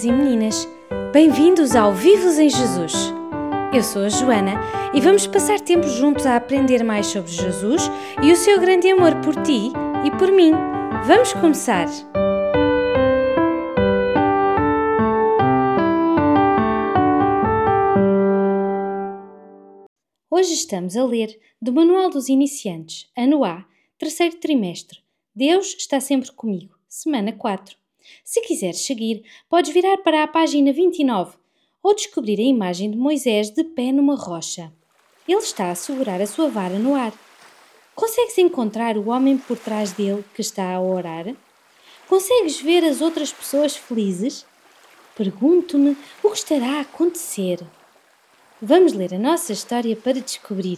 meninos e meninas, bem-vindos ao Vivos em Jesus. Eu sou a Joana e vamos passar tempo juntos a aprender mais sobre Jesus e o seu grande amor por ti e por mim. Vamos começar! Hoje estamos a ler do Manual dos Iniciantes, ano A, terceiro trimestre. Deus está sempre comigo, semana 4. Se quiseres seguir, podes virar para a página 29 ou descobrir a imagem de Moisés de pé numa rocha. Ele está a segurar a sua vara no ar. Consegues encontrar o homem por trás dele que está a orar? Consegues ver as outras pessoas felizes? Pergunto-me o que estará a acontecer. Vamos ler a nossa história para descobrir.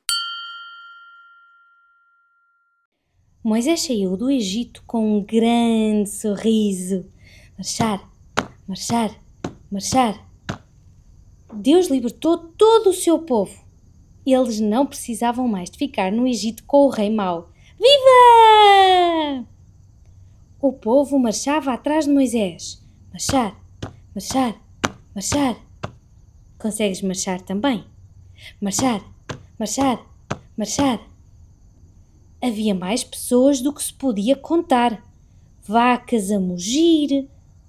Moisés saiu do Egito com um grande sorriso. Marchar, marchar, marchar. Deus libertou todo o seu povo. Eles não precisavam mais de ficar no Egito com o rei mau. Viva! O povo marchava atrás de Moisés. Marchar, marchar, marchar. Consegues marchar também? Marchar, marchar, marchar. Havia mais pessoas do que se podia contar. Vacas a mugir.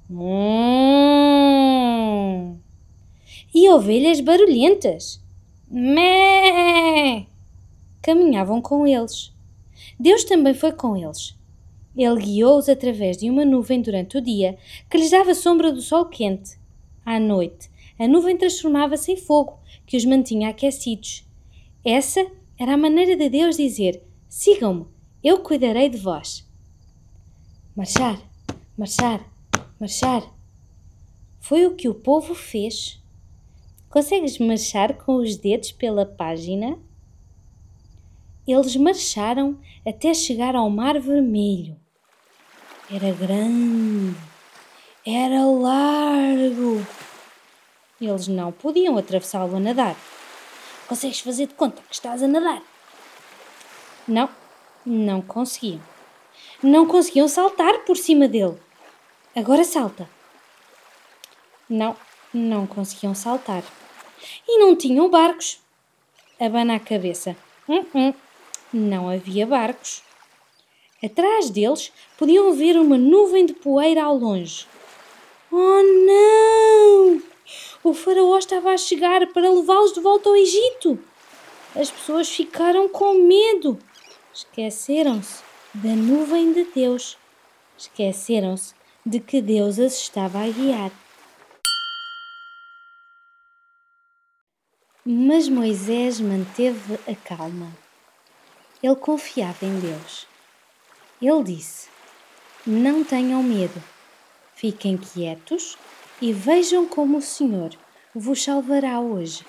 E ovelhas barulhentas. Mé! Caminhavam com eles. Deus também foi com eles. Ele guiou-os através de uma nuvem durante o dia, que lhes dava sombra do sol quente. À noite, a nuvem transformava-se em fogo, que os mantinha aquecidos. Essa era a maneira de Deus dizer: sigam-me, eu cuidarei de vós. Marchar, marchar, marchar. Foi o que o povo fez. Consegues marchar com os dedos pela página? Eles marcharam até chegar ao Mar Vermelho. Era grande, era largo. Eles não podiam atravessá-lo a nadar. Consegues fazer de conta que estás a nadar? Não conseguiam. Não conseguiam saltar por cima dele. Agora salta. Não conseguiam saltar. E não tinham barcos. Abana a cabeça. Não havia barcos. Atrás deles podiam ver uma nuvem de poeira ao longe. Oh não! O faraó estava a chegar para levá-los de volta ao Egito. As pessoas ficaram com medo. Esqueceram-se da nuvem de Deus. Esqueceram-se de que Deus as estava a guiar. Mas Moisés manteve a calma. Ele confiava em Deus. Ele disse: não tenham medo. Fiquem quietos e vejam como o Senhor vos salvará hoje.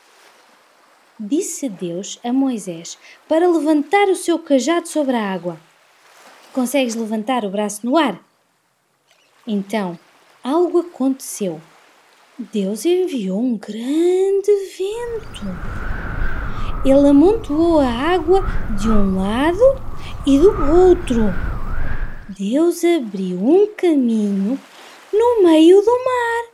Disse Deus a Moisés para levantar o seu cajado sobre a água. Consegues levantar o braço no ar? Então, algo aconteceu. Deus enviou um grande vento. Ele amontoou a água de um lado e do outro. Deus abriu um caminho no meio do mar.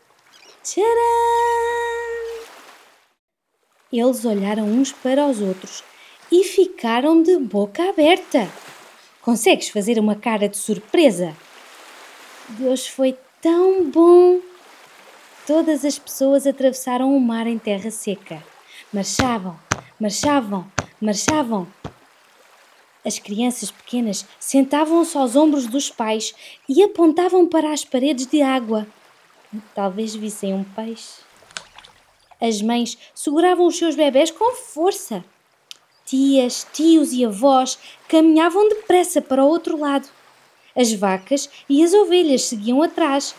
Tcharam! Eles olharam uns para os outros e ficaram de boca aberta. Consegues fazer uma cara de surpresa? Deus foi tão bom! Todas as pessoas atravessaram o mar em terra seca. Marchavam, marchavam, marchavam. As crianças pequenas sentavam-se aos ombros dos pais e apontavam para as paredes de água. Talvez vissem um peixe. As mães seguravam os seus bebés com força. Tias, tios e avós caminhavam depressa para o outro lado. As vacas e as ovelhas seguiam atrás.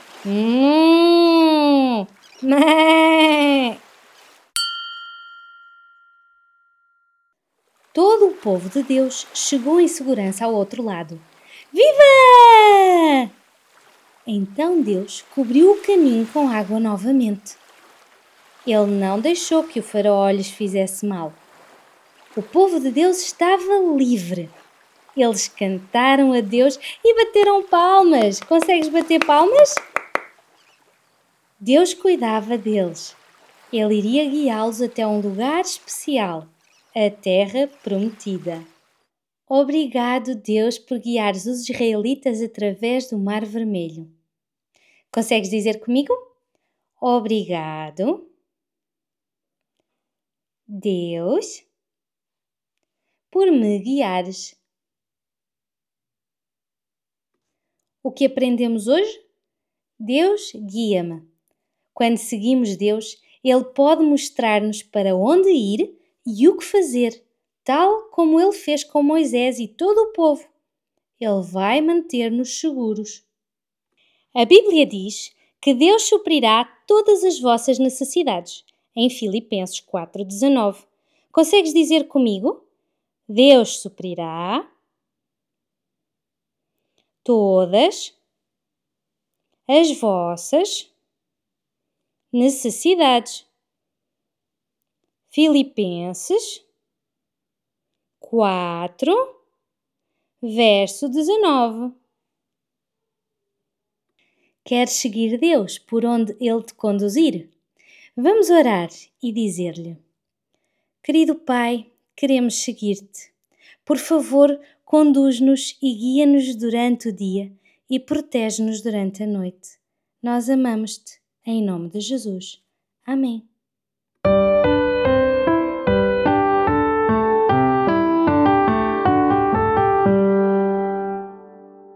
Mé! Todo o povo de Deus chegou em segurança ao outro lado. Viva! Então Deus cobriu o caminho com água novamente. Ele não deixou que o faraó lhes fizesse mal. O povo de Deus estava livre. Eles cantaram a Deus e bateram palmas. Consegues bater palmas? Deus cuidava deles. Ele iria guiá-los até um lugar especial, a Terra Prometida. Obrigado, Deus, por guiares os israelitas através do Mar Vermelho. Consegues dizer comigo? Obrigado, Deus, por me guiares. O que aprendemos hoje? Deus guia-me. Quando seguimos Deus, Ele pode mostrar-nos para onde ir e o que fazer, tal como Ele fez com Moisés e todo o povo. Ele vai manter-nos seguros. A Bíblia diz que Deus suprirá todas as vossas necessidades, em Filipenses 4,19. Consegues dizer comigo? Deus suprirá todas as vossas necessidades. Filipenses 4, verso 19. Queres seguir Deus por onde Ele te conduzir? Vamos orar e dizer-lhe: Querido Pai, queremos seguir-te. Por favor, conduz-nos e guia-nos durante o dia e protege-nos durante a noite. Nós amamos-te, em nome de Jesus. Amém.